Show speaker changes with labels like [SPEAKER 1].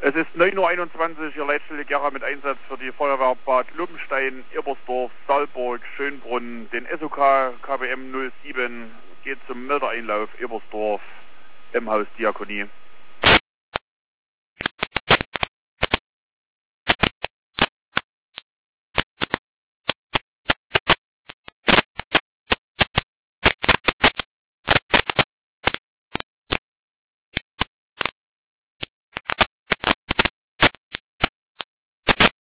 [SPEAKER 1] Es ist 9:21 Uhr, Ihr Leitstelle Gera mit Einsatz für die Feuerwehr Bad Luppenstein, Ebersdorf, Saalburg, Schönbrunn, den SOK KBM 07 geht zum Meldeeinlauf Ebersdorf im Haus Diakonie.